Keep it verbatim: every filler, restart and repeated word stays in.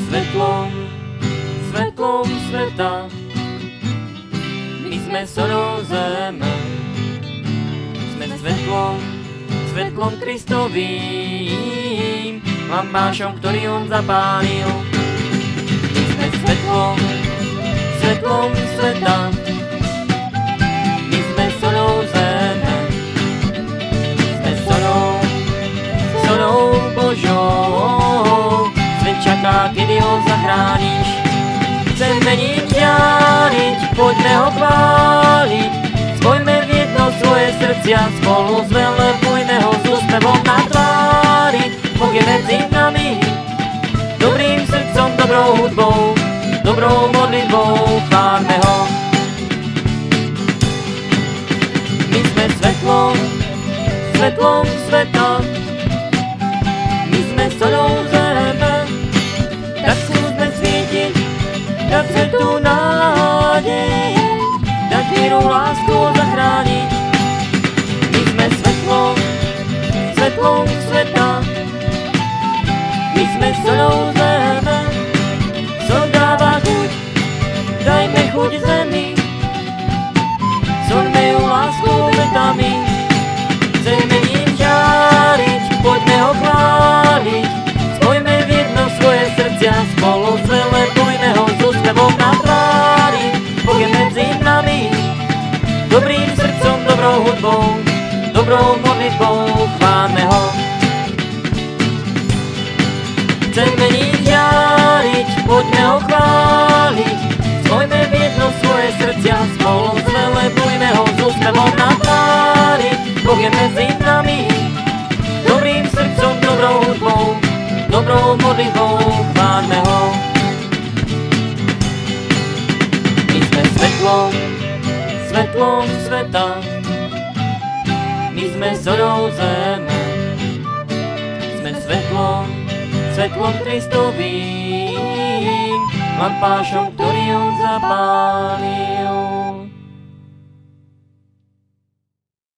svetlom, svetlom sveta. My sme solou zeme. Sme svetlom, svetlom Kristovým, lampášom, ktorý on zapálil. My sme svetlom, svetlom sveta. My sme solou zeme. Sme solou, solou Božou. Svet čaká, kedy ho zachrániš. Chceme ním ďáliť, poďme ho chváliť. Spojme v jedno svoje srdcia, spolu zvelebujme ho s úsmevom na tvári. Boh je medzi nami, dobrým srdcom, dobrou hudbou, dobrou modlitbou, chválme ho. My sme svetlom, svetlom sveta. My sme solou zeme. Tak skúsme svietiť, dať svetu nádej, dať víru, lásku zachrániť. My sme svetlom, svetlom sveta. My sme solou zeme. Sol dáva chuť, dajme chuť zemi. Solme ju láskou vetami. Chceme ním žiariť, poďme ho chváliť. Spojme v jedno svoje srdcia, spolu zvelebujme ho s úsmevom na tvári. Boh je medzi nami, dobrým srdcom, dobrou hudbou, dobrou modlitbou, chválme ho. Chceme ním žiariť, poďme ho chváliť. Spojme v jedno svoje srdcia, spolu zvelebujme ho s úsmevom na tvári. Boh je medzi nami, dobrým srdcom, dobrou hudbou, dobrou modlitbou, chválme ho. My sme svetlom, svetlom sveta. My sme solou zeme. Sme svetlom, svetlom Kristovým, lampášom, ktorý on zapálil.